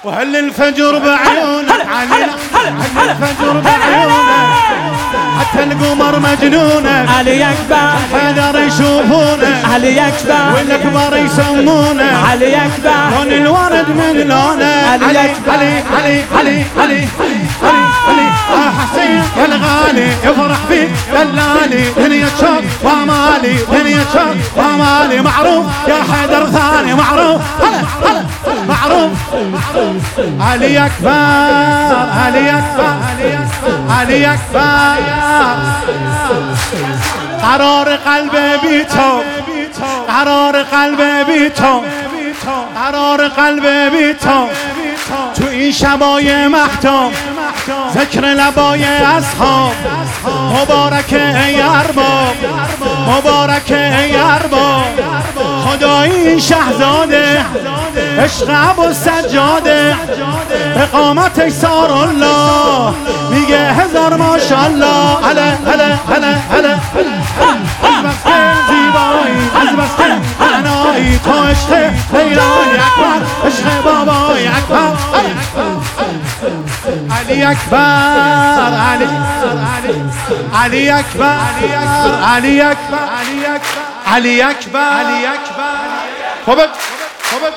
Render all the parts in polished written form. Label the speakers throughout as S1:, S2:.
S1: وهل الفجر بعيونك علي، هل الفجر بعيونك حتى القمر مجنونك،
S2: علي أكبر
S1: حذر يشوفونك،
S2: علي أكبر
S1: والأكبر يسمونك،
S2: علي أكبر
S1: لون الورد من لونك،
S2: علي
S1: علي
S2: أكبر.
S1: علي علي علي علي علي علي حسين يا الغالي يفرح فيك دلالي، دنيا شوق وامالي، دنيا شوق وامالي، معروف يا حيدر ثاني، معروف هلا هلا معروف. علي أكبر علي أكبر علي أكبر، قرار قلبي بيتو، قرار قلبي بيتو، قرار قلبي بيتو، تو این شبای محتوم ذکر لبای اصحاب، مبارک ای ارباب، مبارک ای ارباب، خدای این شهزاده عشق ابو سجاده، اقامتش سار الله میگه هزار ماشاءالله. هلا هلا هلا هلا از بس که زیبایی، از بس که معنایی، تو عشق لیلای اکبر، عشق بابای اکبر، علی اکبر علی علی اکبر علی اکبر علی اکبر علی اکبر. خوبه خوبه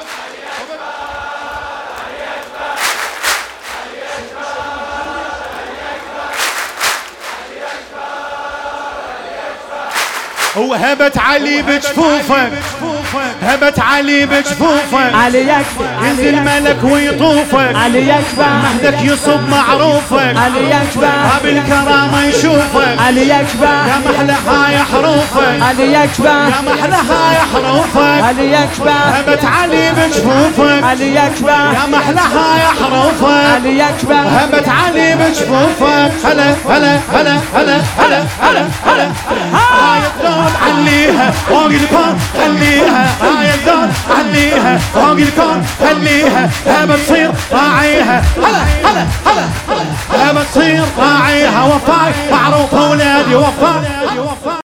S1: وهبت علي بجفوفك، هبت علي بجفوفك،
S2: علي أكبر
S1: ينزل ملك ويطوفك،
S2: علي أكبر
S1: مهدك يصب معروفك،
S2: علي أكبر
S1: باب الكرامة يشوفك،
S2: علي أكبر
S1: يا محلى هاي حروفك،
S2: علي أكبر
S1: يا محلى هاي حروفك،
S2: علي أكبر
S1: هبت علي بجفوفك،
S2: علي أكبر
S1: يا محلى هاي حروفك،
S2: علي أكبر
S1: هبت علي بجفوفك. هلا هلا هلا هلا هلا هلا هلا هاي الدول عليها فوق الكون خليها، هاي الدول عليها فوق الكون خليها، هبة تصير راعيها. هلا هلا هلا هبة تصير راعيها، وفاي معروف اولادي وفاي.